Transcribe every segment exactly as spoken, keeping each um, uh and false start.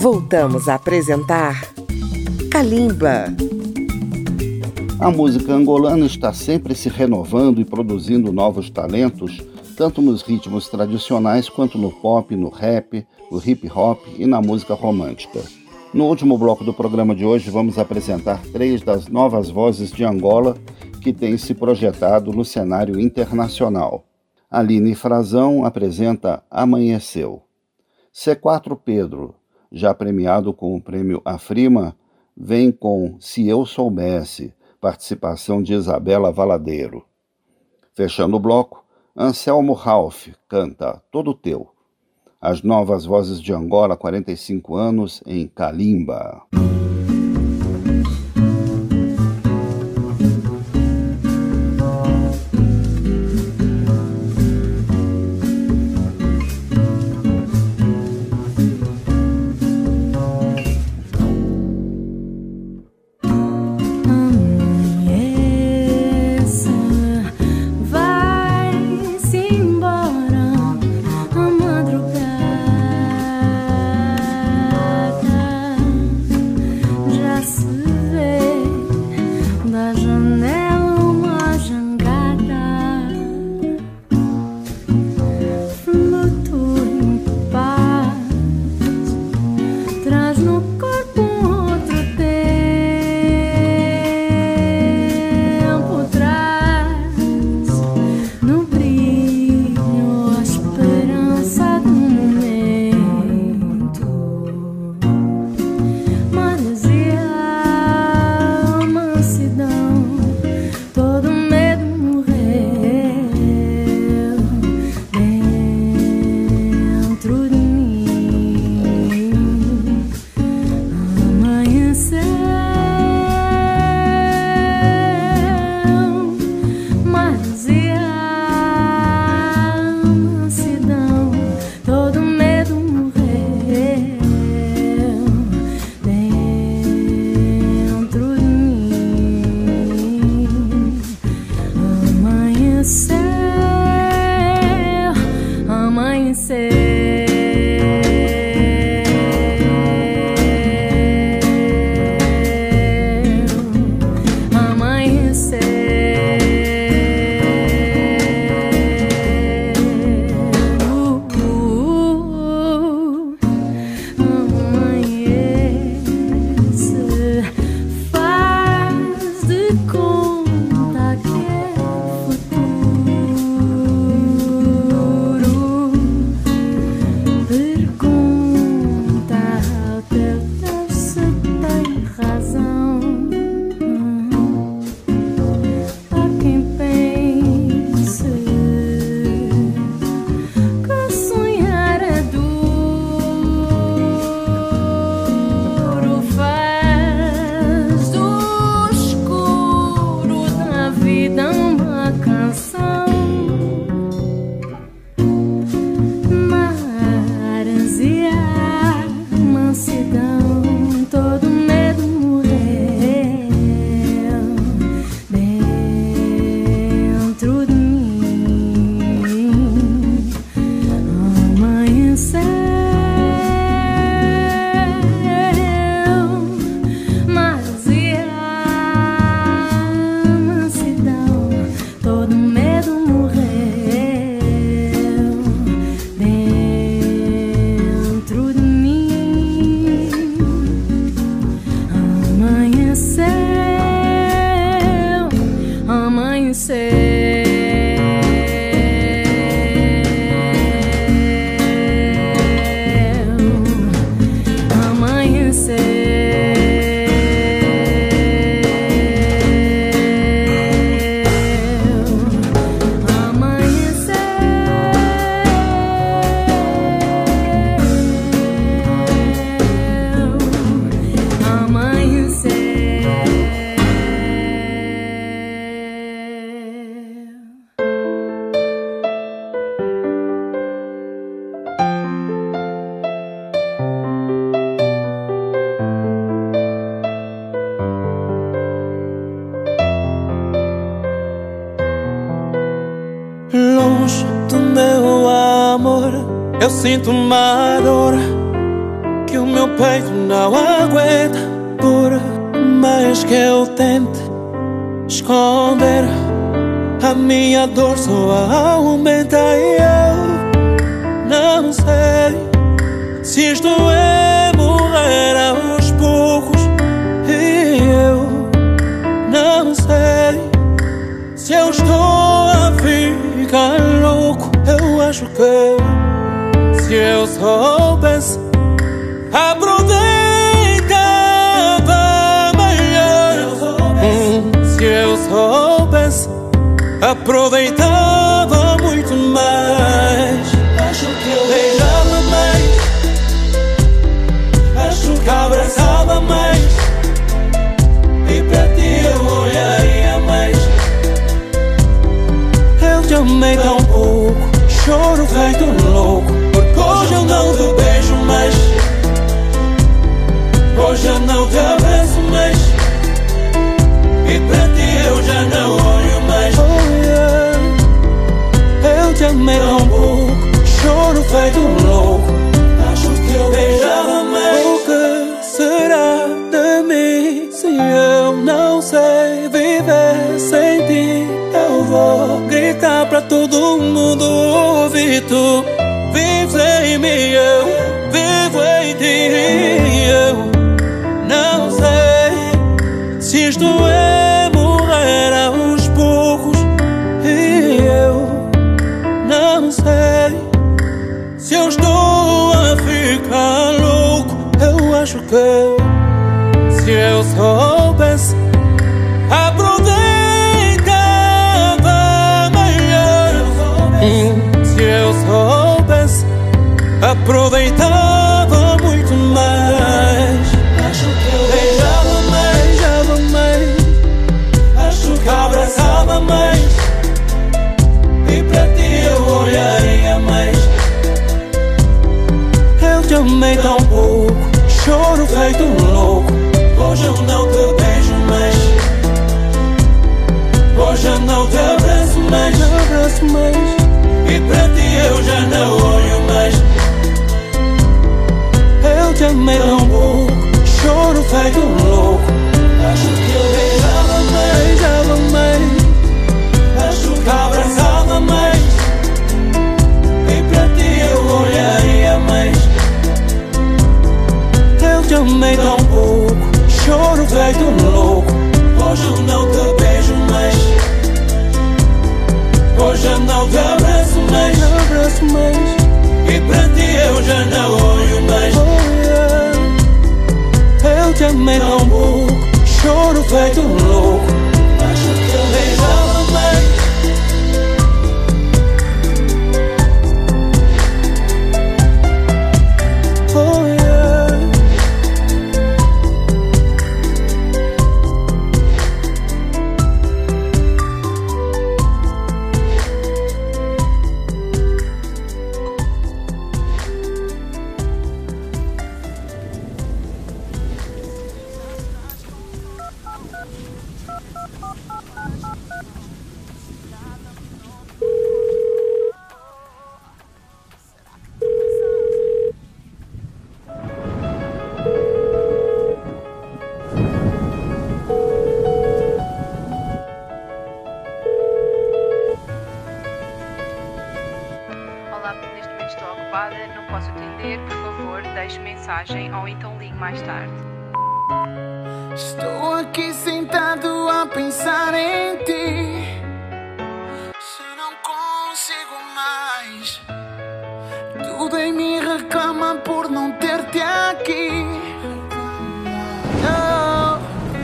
Voltamos a apresentar Kalimba. A música angolana está sempre se renovando e produzindo novos talentos, tanto nos ritmos tradicionais quanto no pop, no rap, no hip hop e na música romântica. No último bloco do programa de hoje, vamos apresentar três das novas vozes de Angola que têm se projetado no cenário internacional. Aline Frazão apresenta Amanheceu. C quatro Pedro, já premiado com o prêmio Afrima, vem com Se Eu Soubesse, participação de Isabela Valadeiro. Fechando o bloco, Anselmo Ralph canta Todo Teu. As novas vozes de Angola, quarenta e cinco anos, em Kalimba. Eu sinto uma dor que o meu peito não aguenta, por mais que eu tente esconder, a minha dor só aumenta. E eu não sei se isto é morrer aos poucos. E eu não sei se eu estou a ficar louco. Eu acho que se eu soubesse, aproveitava melhor. Hum, se eu soubesse, aproveitava muito mais. Acho que eu beijava mais, acho que abraçava mais, e para ti eu olharia mais. Eu te amei tão pouco, choro feito louco, porque hoje eu não te beijo mais, hoje eu não te abraço mais, e para ti eu já não olho mais. Oh, yeah. Eu te amei tão pouco, choro feito louco, acho que eu beijava mais. O que será de mim se eu não sei viver sem ti? Eu vou gritar pra todo mundo ouvir. Tu vives em mim, eu vivo em ti. Eu não sei se isto é morrer aos poucos. E eu não sei se eu estou a ficar louco. Eu acho que se eu soubesse, aproveitava melhor. Hum, se eu soubesse, aproveitava muito mais. Acho que eu beijava mais, beijava mais, acho que abraçava mais, e para ti eu olharia mais. Eu te amei tão pouco, choro feito louco, hoje eu não te beijo mais, hoje eu não te abraço mais, não abraço mais, e para ti eu já não olho mais. Eu te amei tão pouco, choro feito louco, acho que eu beijava mais, beijava mais, acho que abraçava mais, e para ti eu olharia mais. Eu te amei tão pouco, choro feito louco, hoje eu não te beijo mais, hoje eu não te abraço mais, não abraço mais, e para ti eu já não olho mais. Oh, yeah. Eu te amei tão pouco, choro feito louco, acho que eu beijava mais. Oh, yeah. Olá, neste momento estou ocupada, não posso atender, por favor, deixe mensagem ou então ligue mais tarde. Estou aqui sentado a pensar em ti, se não consigo mais. Tudo em mim reclama por não ter-te aqui. Oh,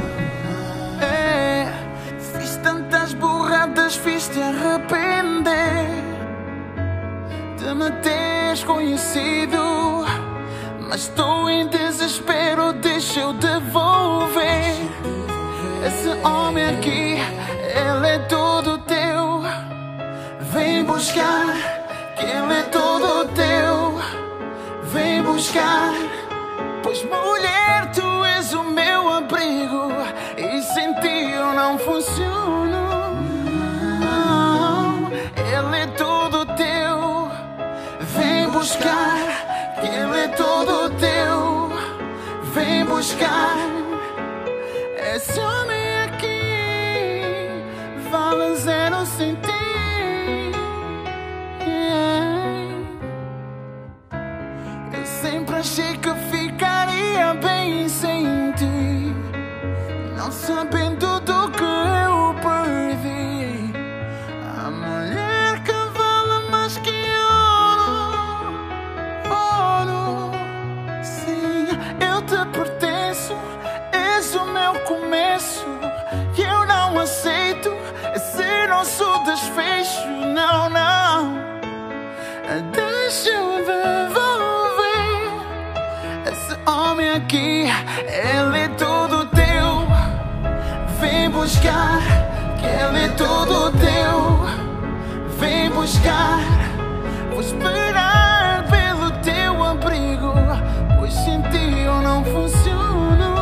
é. Fiz tantas burradas, fiz-te arrepender de me teres conhecido, mas estou em desespero, deixa eu devolver. Esse homem aqui, ele é todo teu. Vem buscar, que ele é todo teu. Vem buscar, pois mulher, tu és o meu abrigo, e sem ti eu não funciono. Não, ele é todo teu. Vem buscar, que ele é todo teu. buscar esse homem aqui. Vale zero sem ti. Eu sempre achei que ficaria bem sem ti, não sabendo do que eu perdi. A mulher que vale mais que ouro, ouro. Sim, eu te pertenço, és o meu começo. E eu não aceito esse nosso desfecho, não, não. Deixa eu devolver esse homem aqui, ele é tudo teu. Vem buscar, que ele é tudo teu. Vem buscar, vou esperar pelo teu abrigo, pois sem ti eu não funciono.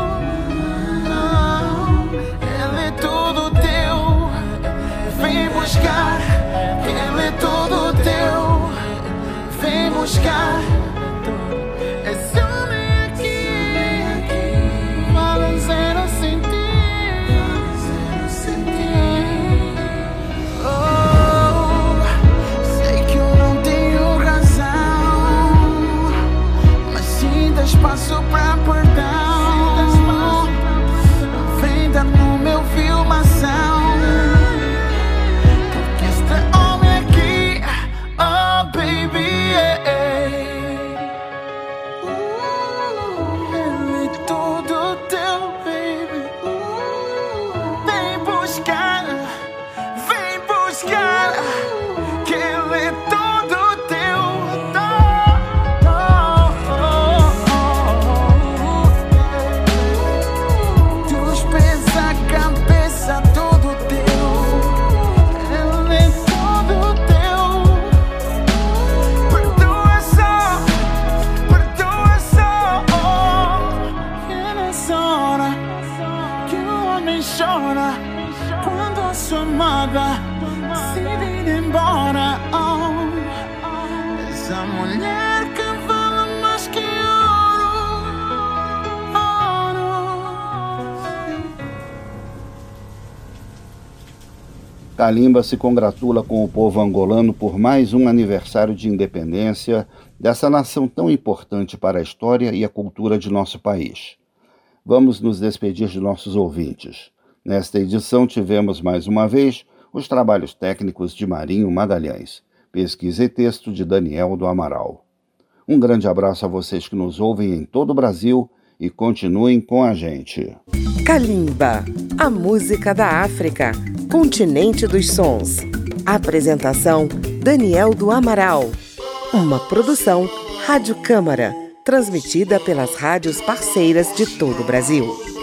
Não, ele é tudo teu. Vem buscar, que ele é tudo teu. Vem buscar esse homem aqui, vale zero sem ti. Oh, sei que eu não tenho razão, mas sim dá espaço pra perdão. Vem dar no meu filmação, porque este homem aqui, oh baby, ele é todo teu, baby. Vem buscar, vem buscar, que ele é todo teu. Dos pés à cabeça, todo teu. Ele é todo teu. Perdoa só, perdoa só. E nessa hora que o homem chora, quando a sua amada se ir embora. Oh, essa mulher que vale mais que ouro, ouro. Kalimba se congratula com o povo angolano por mais um aniversário de independência dessa nação tão importante para a história e a cultura de nosso país. Vamos nos despedir de nossos ouvintes. Nesta edição tivemos mais uma vez os trabalhos técnicos de Marinho Magalhães, pesquisa e texto de Daniel do Amaral. Um grande abraço a vocês que nos ouvem em todo o Brasil e continuem com a gente. Kalimba, a música da África, continente dos sons. Apresentação, Daniel do Amaral. Uma produção Rádio Câmara, transmitida pelas rádios parceiras de todo o Brasil.